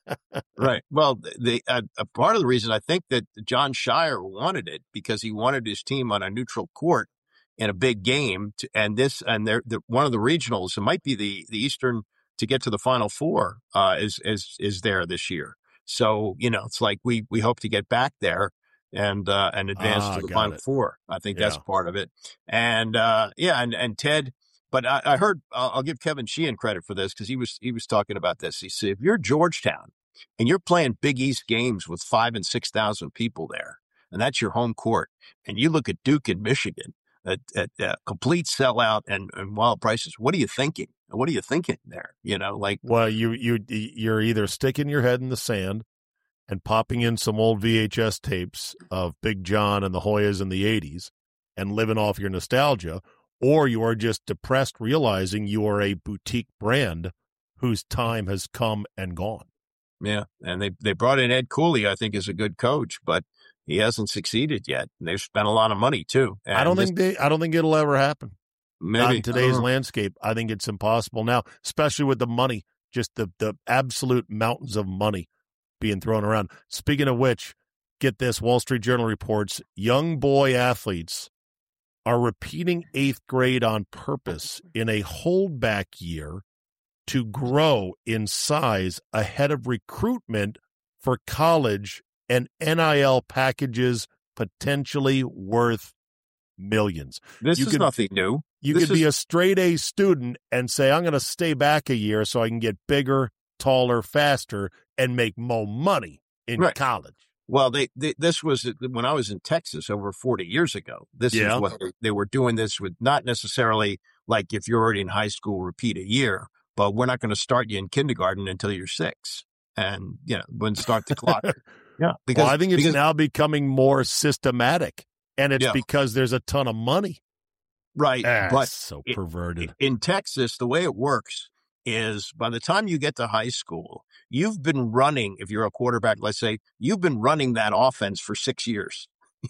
Right. Well, the uh, a part of the reason I think that John Shire wanted it because he wanted his team on a neutral court in a big game, to, and this and they're, they're one of the regionals. It might be the the Eastern to get to the Final Four uh, is is is there this year. So you know, it's like we we hope to get back there. And uh, and advance ah, to the Final it. Four. I think yeah. that's part of it. And uh, yeah, and, and Ted. But I, I heard I'll, I'll give Kevin Sheehan credit for this because he was he was talking about this. He said, if you're Georgetown and you're playing Big East games with five and six thousand people there, and that's your home court, and you look at Duke and Michigan at, at, at complete sellout and, and wild prices, what are you thinking? What are you thinking there? You know, like well, you you you're either sticking your head in the sand and popping in some old V H S tapes of Big John and the Hoyas in the eighties and living off your nostalgia, or you are just depressed realizing you are a boutique brand whose time has come and gone. Yeah, and they, they brought in Ed Cooley, I think, is a good coach, but he hasn't succeeded yet. They've spent a lot of money, too. And I don't this, think they. I don't think it'll ever happen. Maybe. Not in today's landscape. I think it's impossible now, especially with the money, just the, the absolute mountains of money being thrown around. Speaking of which, get this, Wall Street Journal reports young boy athletes are repeating eighth grade on purpose in a holdback year to grow in size ahead of recruitment for college and N I L packages potentially worth millions. This you is could, nothing new. You this could is... be a straight A student and say, I'm going to stay back a year so I can get bigger, taller, faster, and make more money in right. college. Well, they, they this was when I was in Texas over forty years ago. This yeah. is what they, they were doing this with, not necessarily like if you're already in high school, repeat a year, but we're not going to start you in kindergarten until you're six. And, you know, when start the clock. yeah. Because well, I think it's because, now becoming more systematic, and it's yeah. because there's a ton of money. Right. Ah, but so perverted. In, in Texas, the way it works is by the time you get to high school, you've been running, if you're a quarterback, let's say, you've been running that offense for six years.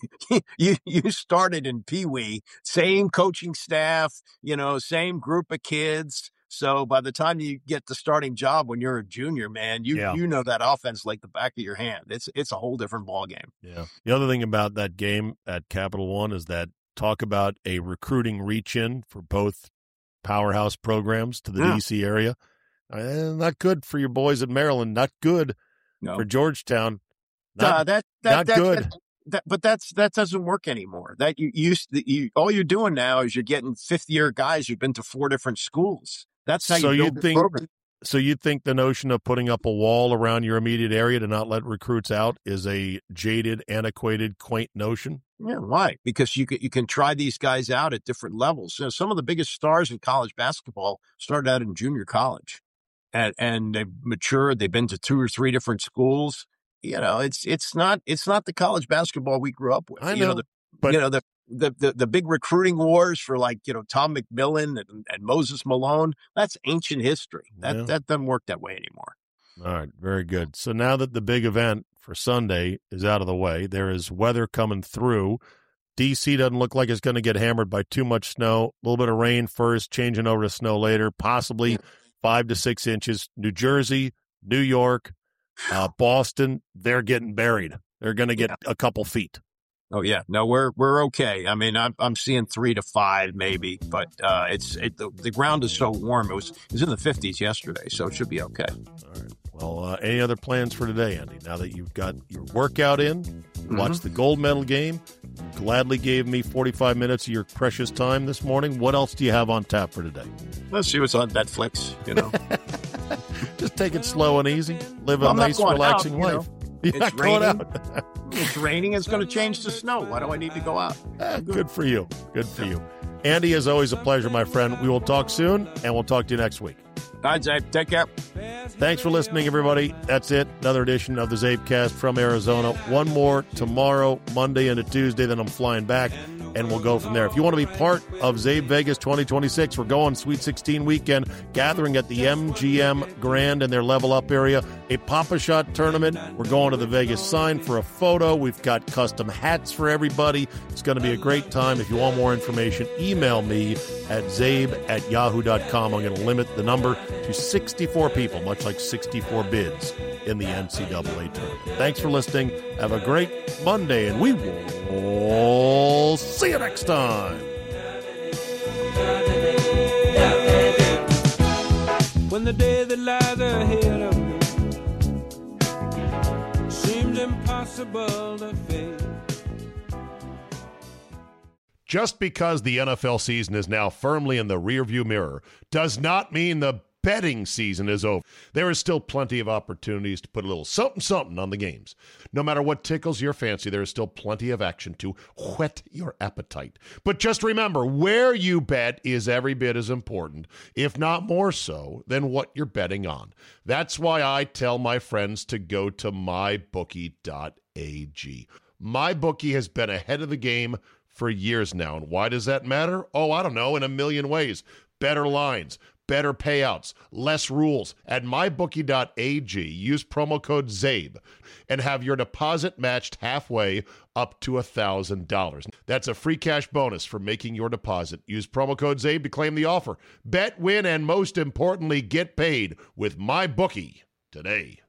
you you started in Pee Wee, same coaching staff, you know, same group of kids. So by the time you get the starting job when you're a junior, man, you yeah. you know that offense like the back of your hand. It's it's a whole different ball game. Yeah. The other thing about that game at Capital One is that talk about a recruiting reach-in for both powerhouse programs to the yeah. D C area. Uh, not good for your boys in Maryland. Not good no. for Georgetown. Not, uh, that, that, not that, good. That, that, but that's that doesn't work anymore. That you used you all you're doing now is you're getting fifth year guys who've been to four different schools. That's how so you you build think. the program. So you think the notion of putting up a wall around your immediate area to not let recruits out is a jaded, antiquated, quaint notion? Yeah, why? Because you can you can try these guys out at different levels. So some of the biggest stars in college basketball started out in junior college, and and they've matured. They've been to two or three different schools. You know, it's it's not it's not the college basketball we grew up with. I know, you know the, but you know the. The, the the big recruiting wars for like, you know, Tom McMillan and, and Moses Malone, that's ancient history. That yeah. that doesn't work that way anymore. All right, very good. So now that the big event for Sunday is out of the way. There is weather coming through. D C doesn't look like it's going to get hammered by too much snow. A little bit of rain first, changing over to snow later, possibly five to six inches. New Jersey, New York, uh, Boston, they're getting buried. They're going to get a couple feet. Oh yeah, no, we're we're okay. I mean, I'm I'm seeing three to five maybe, but uh, it's it, the, the ground is so warm. It was it was in the fifties yesterday, so it should be okay. All right. Well, uh, any other plans for today, Andy? Now that you've got your workout in, mm-hmm. watched the gold medal game, gladly gave me forty-five minutes of your precious time this morning. What else do you have on tap for today? Let's see what's on Netflix. You know, just take it slow and easy. Live well, a nice, relaxing out, life. You know? You're it's not going raining. out. It's raining. It's going to change to snow. Why do I need to go out? Ah, good for you. Good for you. Andy, as always, a pleasure, my friend. We will talk soon, and we'll talk to you next week. All right, Zabe. Take care. Thanks for listening, everybody. That's it. Another edition of the Zabecast from Arizona. One more tomorrow, Monday into Tuesday. Then I'm flying back, and we'll go from there. If you want to be part of Zabe Vegas twenty twenty-six, we're going Sweet sixteen weekend, gathering at the M G M Grand in their Level Up area. A Pop-A-Shot tournament. We're going to the Vegas sign for a photo. We've got custom hats for everybody. It's going to be a great time. If you want more information, email me at zabe at yahoo dot com. I'm going to limit the number to sixty-four people, much like sixty-four bids in the N C double A tournament. Thanks for listening. Have a great Monday, and we will see you next time. When the day that lies ahead of me seems impossible to face. Just because the N F L season is now firmly in the rearview mirror does not mean the betting season is over. There is still plenty of opportunities to put a little something something on the games. No matter what tickles your fancy, there is still plenty of action to whet your appetite. But just remember, where you bet is every bit as important, if not more so, than what you're betting on. That's why I tell my friends to go to my bookie dot a g. MyBookie has been ahead of the game for years now. And why does that matter? Oh, I don't know, in a million ways. Better lines, better payouts, less rules. At my bookie dot a g, use promo code ZABE and have your deposit matched halfway up to one thousand dollars. That's a free cash bonus for making your deposit. Use promo code ZABE to claim the offer. Bet, win, and most importantly, get paid with MyBookie today.